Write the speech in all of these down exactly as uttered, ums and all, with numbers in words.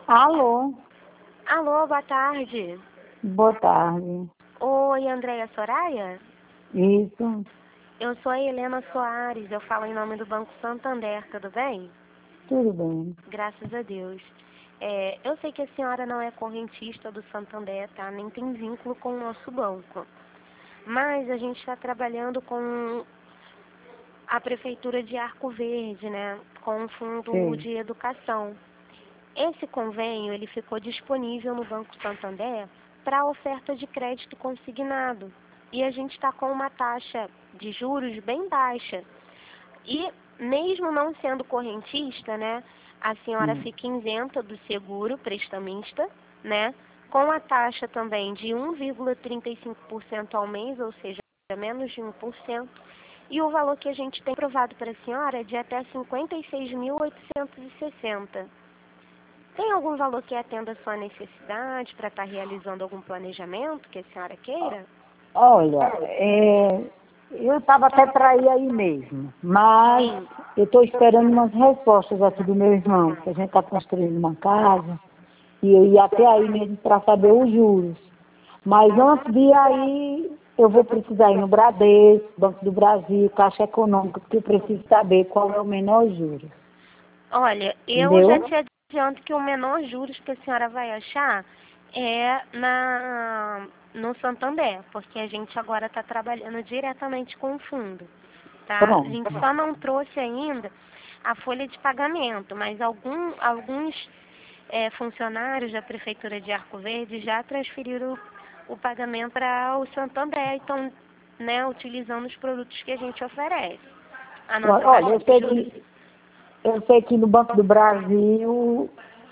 Alô, Alô, boa tarde. boa tarde. Oi, Andréia Soraya? Isso, Eu sou a Helena Soares, eu falo em nome do Banco Santander, tudo bem? tudo bem. Graças a Deus. É, eu sei que a senhora não é correntista do Santander, tá? Nem tem vínculo com o nosso banco. Mas a gente está trabalhando com a Prefeitura de Arco Verde, né? Com o Fundo Sim. de Educação. Esse convênio, ele ficou disponível no Banco Santander para oferta de crédito consignado. E a gente está com uma taxa de juros bem baixa. E mesmo não sendo correntista, né, a senhora Hum. fica isenta do seguro prestamista, né, com a taxa também de um vírgula trinta e cinco por cento ao mês, ou seja, menos de um por cento. E o valor que a gente tem aprovado para a senhora é de até cinquenta e seis mil oitocentos e sessenta. Tem algum valor que atenda a sua necessidade para estar realizando algum planejamento que a senhora queira? Olha, é, eu estava até para ir aí mesmo, mas Sim. eu estou esperando umas respostas aqui do meu irmão, que a gente está construindo uma casa, e eu ia até aí mesmo para saber os juros. Mas antes de ir aí, eu vou precisar ir no Bradesco, Banco do Brasil, Caixa Econômica, porque eu preciso saber qual é o menor juros. Olha, eu já Entendeu? te adianto que o menor juros que a senhora vai achar é na, no Santander, porque a gente agora está trabalhando diretamente com o fundo, tá? A gente Pronto. só não trouxe ainda a folha de pagamento, mas algum, alguns é, funcionários da Prefeitura de Arco Verde já transferiram o, o pagamento para o Santander, então, né, utilizando os produtos que a gente oferece. A nossa Olha, taxa eu de sei juros. que Eu sei que no Banco do Brasil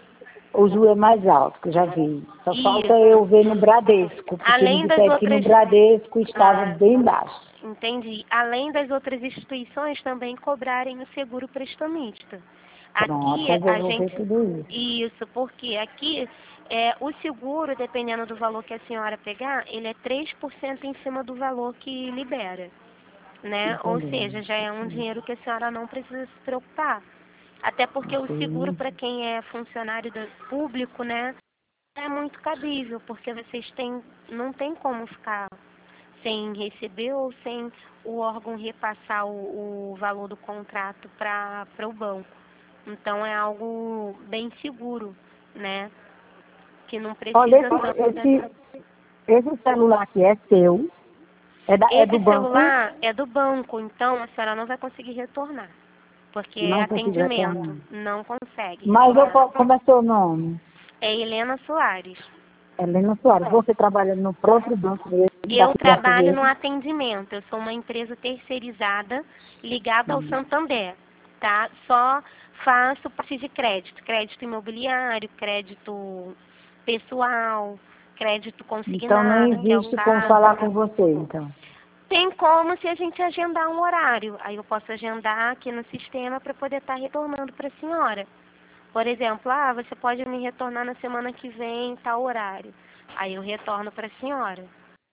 o juro é mais alto, que eu já vi. Só falta eu Isso. ver no Bradesco, porque me Além das disseram que no outras. Bradesco estava Ah, bem baixo. entendi. Além das outras instituições também cobrarem o seguro prestamista. Pronto, Aqui mas eu a vou ver gente. tudo isso. Isso, porque aqui é, o seguro, dependendo do valor que a senhora pegar, ele é três por cento em cima do valor que libera, né? Ou Entendeu? seja, já é um dinheiro que a senhora não precisa se preocupar. Até porque o seguro Sim. para quem é funcionário do público, né, é muito cabível, porque vocês têm, não tem como ficar sem receber ou sem o órgão repassar o, o valor do contrato para o banco. Então é algo bem seguro, né? Que não Olha, precisa esse, tanto dessa. esse, esse celular aqui é seu, é, da, é do Esse banco, celular é do banco, então a senhora não vai conseguir retornar, porque é não consigo atendimento, retornar. não consegue Mas eu, retornar. po- como é seu nome? É Helena Soares. Helena Soares. Você trabalha no próprio banco mesmo, Eu daqui de Arco trabalho no Verde? atendimento, eu sou uma empresa terceirizada ligada ao Hum. Santander, tá? Só faço parte de crédito, crédito imobiliário, crédito pessoal, crédito Então não consignado, que é o existe como falar caso. com você, então. Tem como se a gente agendar um horário, aí eu posso agendar aqui no sistema para poder estar retornando para a senhora. Por exemplo, ah, você pode me retornar na semana que vem, tal horário. Aí eu retorno para a senhora.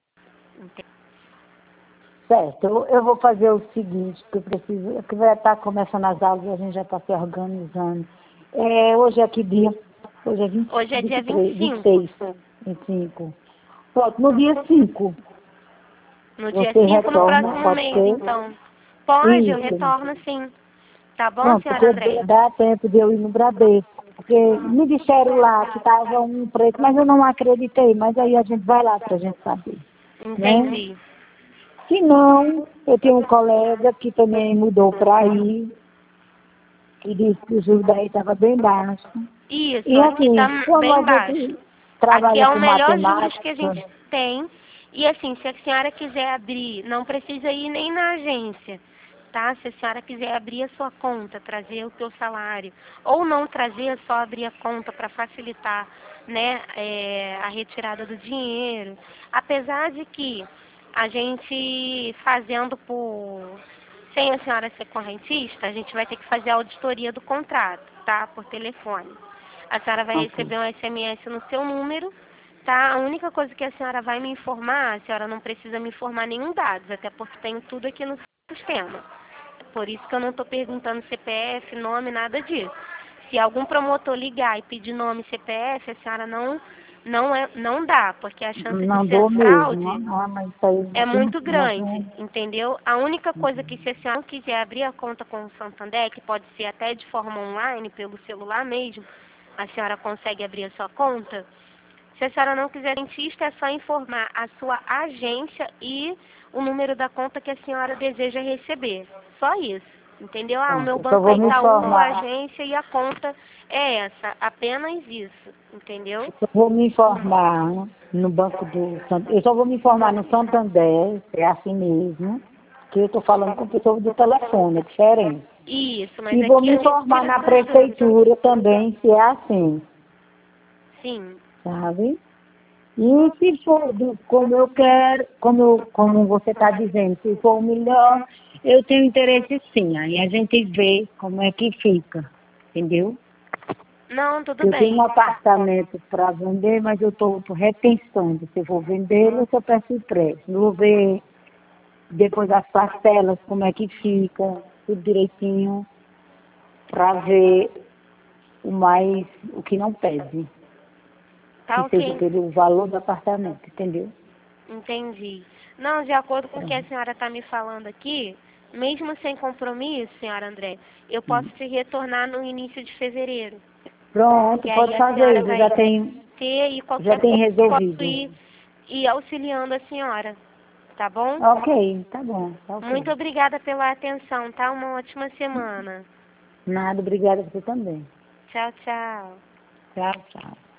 Certo, eu, eu vou fazer o seguinte, que eu preciso, é que vai estar começando as aulas e a gente já está se organizando. É, hoje é que dia? Hoje é vinte, Hoje é dia vinte e vinte três, e vinte e cinco. seis, vinte e cinco. Pronto, no dia cinco No dia você cinco, no retorna, próximo pode mês, ser? então. Pode, eu Isso. retorno sim. Tá bom, Pronto, senhora porque Andréia? dá tempo de eu ir no Bradesco. Porque me disseram lá que estava um preço, mas eu não acreditei. Mas aí a gente vai lá para a gente saber, né? Entendi. Se não, eu tenho um colega que também mudou para aí, que disse que o juro daí estava bem baixo. Isso, E aqui tá assim, como bem a baixo. gente Aqui trabalha é o com melhor juros que a matemática, gente tem. E assim, se a senhora quiser abrir, não precisa ir nem na agência, tá? Se a senhora quiser abrir a sua conta, trazer o seu salário, ou não trazer, é só abrir a conta para facilitar, né, é, a retirada do dinheiro. Apesar de que a gente fazendo por, sem a senhora ser correntista, a gente vai ter que fazer a auditoria do contrato, tá? Por telefone. A senhora vai ok. receber um S M S no seu número, tá? A única coisa que a senhora vai me informar, a senhora não precisa me informar nenhum dados, até porque tem tudo aqui no sistema. Por isso que eu não estou perguntando C P F, nome, nada disso. Se algum promotor ligar e pedir nome e C P F, a senhora não, não, é, não dá, porque a chance Não de ser dou fraude mesmo. Ah, mas isso aí é não muito não grande, tem. entendeu? A única coisa que, se a senhora não quiser abrir a conta com o Santander, que pode ser até de forma online, pelo celular mesmo, a senhora consegue abrir a sua conta. Se a senhora não quiser dentista, é só informar a sua agência e o número da conta que a senhora deseja receber. Só isso, entendeu? Ah, o Tá. meu Eu só banco é vou me Itaú, a informar. agência e a conta é essa. Apenas isso, entendeu? Eu vou me informar no banco do Santander. Eu só vou me informar no Santander, é assim mesmo, que eu estou falando com pessoa do telefone, é diferente. Isso, mas E vou aqui me a gente informar tira na dos dois. prefeitura também, se é assim, Sim. sabe? E se for do, como eu quero, como, eu, como você está dizendo, se for o melhor, eu tenho interesse sim. Aí a gente vê como é que fica, entendeu? Não, tudo Eu tenho um bem. apartamento para vender, mas eu estou repensando se eu vou vender ou se eu peço empréstimo. Vou ver depois as parcelas, como é que fica, tudo direitinho, para ver o mais, o que não pede, Tá que seja ok. pelo valor do apartamento, entendeu? Entendi. Não, de acordo com o que a Pronto. senhora está me falando aqui, mesmo sem compromisso, senhora André, eu posso Hum. te retornar no início de fevereiro. Pronto, Que aí pode a fazer senhora isso, eu vai já tenho, ter e já qualquer tenho coisa eu posso resolvido. ir, ir auxiliando a senhora. Tá bom? Ok, tá bom, tá ok. Muito obrigada pela atenção, tá? Uma ótima semana. Nada, obrigada a você também. Tchau, tchau. Tchau, tchau.